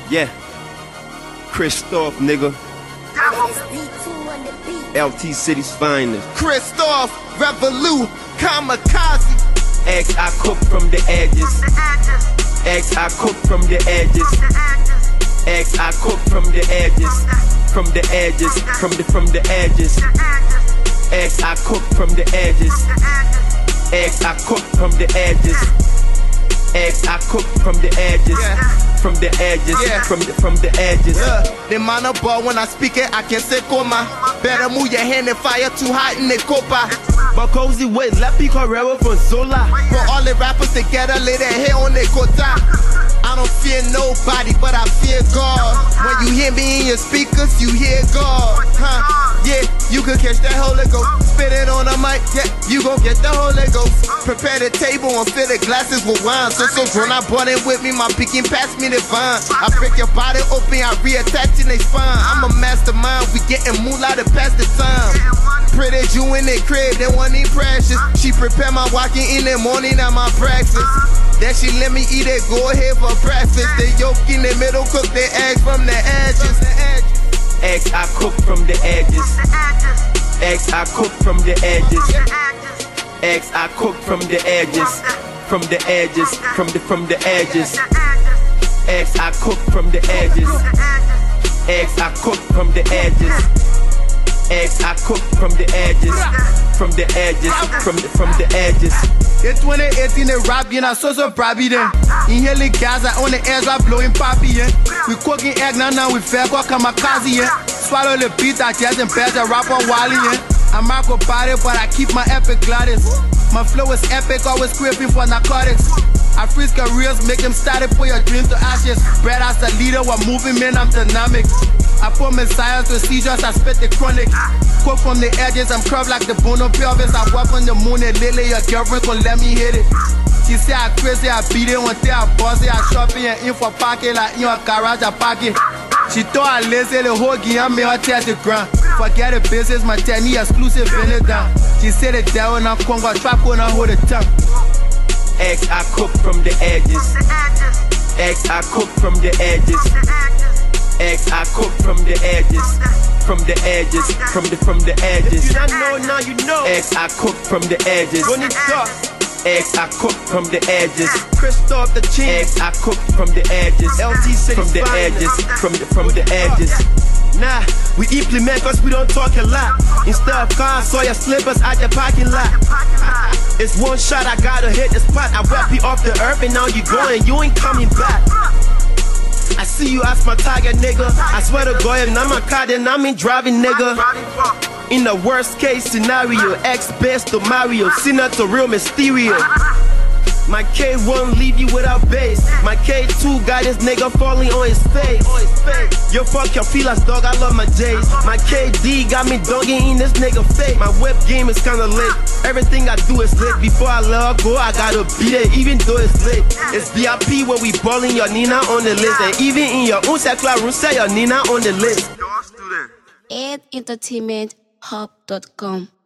Yeah. Christoph, nigga. LT City's finest. Christoph, Revolut, Kamikaze. Eggs I cook from the edges. Eggs I cook from the edges. Eggs I cook from the edges. From the edges. From the edges. Eggs I cook from the edges. Eggs I cook from the edges. Eggs I cook from the edges. From the edges, from the edges. The man of ball when I speak it, I can say coma. Better move your hand and fire too hot in the copa. But cozy wait, let me correct from Zola. For all the rappers together, lay their hair on their kota. I don't fear nobody, but I fear God. When you hear me in your speakers, you hear God. Yeah, you could catch that Holy Ghost. Spit it on the mic, yeah, you gon' get the Holy Ghost. Prepare the table and fill the glasses with wine. So grown, I brought it with me, my picking pass me the vine. I break your body open, I reattach in they spine. I'm a mastermind, we getting moolah to pass the time. Pretty Jew in the crib, they want need precious. She prepare my walking in the morning at my breakfast. Then she let me eat it, go ahead for breakfast. The yolk in the middle, cook the eggs from the edges. Eggs I cook from the edges. Eggs I cook from the edges. Eggs I cook from the edges. From the edges, from the edges. Eggs I cook from the edges. Eggs I cook from the edges. Eggs I cook from the edges. From the edges, from the edges. In 2018, they rapping, I so brabby then. Inhaling Gaza on the airs, I blowing poppy, yeah. We cooking egg now we fair, go kamikaze, yeah. Swallow the beat, I jazz and bass, I rap on Wally, yeah. I'm Marco body, but I keep my epic Gladys. My flow is epic, always scraping for narcotics. I freeze careers, make them started for your dreams to ashes. Bred as a leader, while moving man, I'm dynamic. I put messiahs to seizures, I spit the chronic. Cook from the edges, I'm curved like the bone of pelvis. I walk on the moon and lately your girlfriend gon' let me hit it. She say I crazy, I beat it, one day I boss it, I shopping and in for pocket, like in your garage, I pack it. She thought I lazy, the whole game, me her tear the ground. Forget the business, my technique exclusive, bend it down. She said the devil, now Congo, trap on her, hold the tongue. Eggs I cook from the edges. Eggs I cook from the edges. Eggs I cook from the edges. From the edges, from the edges. If you not know, now you know. Eggs I cook from the edges. Eggs I cook from the edges. Christoph the Chin. Eggs I cook from the edges. LT City from the edges, from the edges. Nah, we implement cause we don't talk a lot. Instead of cars, saw your slippers at the parking lot. It's one shot, I gotta hit the spot. I rap you off the earth and now you going, you ain't coming back. I see you as my target, nigga. I swear to God, if I'm a car, then I'm in driving, nigga. In the worst case scenario, ex-best to Mario, sinner to real Mysterio. My K won't leave you without bass. My K2 got this nigga falling on his face. Yo, fuck your feelers, dog, I love my J's. My KD got me dogging in this nigga face. My whip game is kinda lit. Everything I do is lit. Before I let her go, I gotta beat it, even though it's lit. It's VIP when we ballin' your Nina on the list. And even in your own circle room, say your Nina on the list. EdEntertainmentHub.com